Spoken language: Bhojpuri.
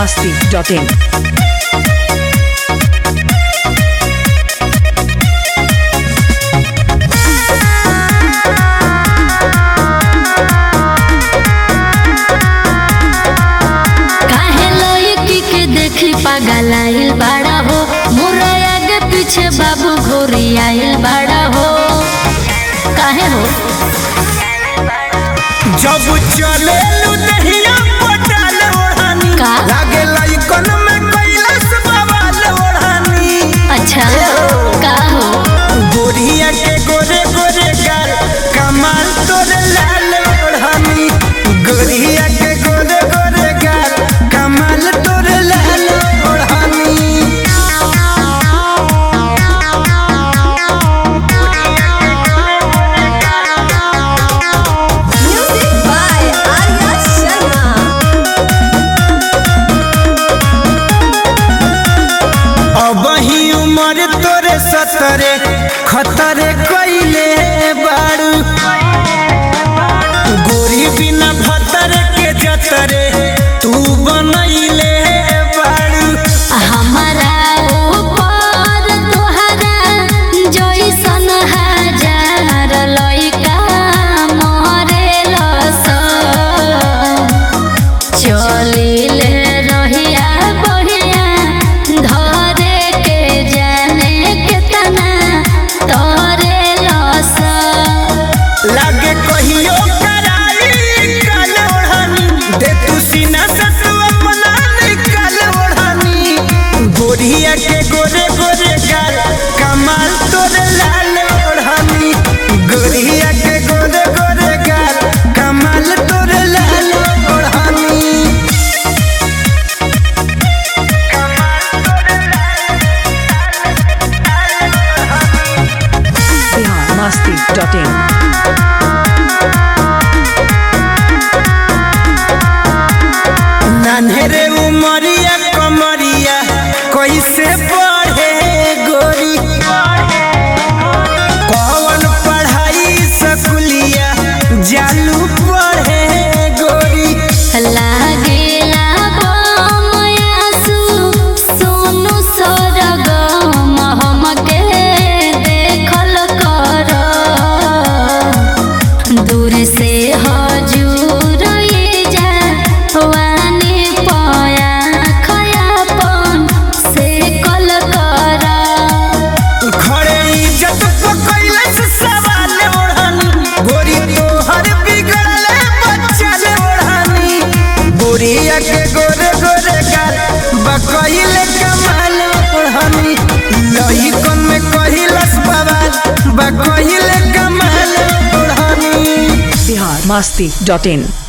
biharmasti.in पागलाइल बड़ा हो मोरा आगे पीछे बाबू घोरियाइल बड़ा हो काहे हो जब चले लुदहिया पटाल ओढ़ानी लागे लाइकन में कैलाश बवाल ओढ़ानी। अच्छा का हो गोरिया के गोरे गोरे गाल कमाल तोरे लाल ओढ़ानी। गोरिया के गोरे गोरे गाल कमाल तोरे लाल ओढ़ानी। Music by Arya Sharma. अब ही उम्र तोरे सतरे खतरे कैले बारू। गोरी बिना भतर के जतरे तू बनैले बारू। हमारा ऊपर तोहरा जइसन हजार लइका मरेलस। चलिले रहिया बढ़िया धरे के जाने केतना तोरेलस। लागे कहियो कराई काल ओढ़ानी दे तू सीना से तू अपना निकाल ओढ़ानी। गोरिया के गोरे गोरे गाल कमाल तोरे लाल ओढ़ानी। गोरिया के गोरे गोरे गाल कमाल तोरे लाल ओढ़ानी। biharmasti.in नान्हेरे उमरिया कमरिया कैसे बढ़े गोरी। कौन पढ़ाई सकुलिया जालू पढ़े गोरी। लागेला बमयासु सोनू सरगम हमके देखल कर। दूर से हजूर जा वानी पया खयापन से कल कर। खड़े इज्जत पकैले से सवाल ओढ़ानी। गोरी तोहर बिगड़ले बच्चा ले ओढ़ानी। गोरिया के गोरे गोरे गाल बकैले कमाल ओढ़ानी। लहिकन में कहिलस बवाल बकैले कमाल ओढ़ानी। biharmasti.in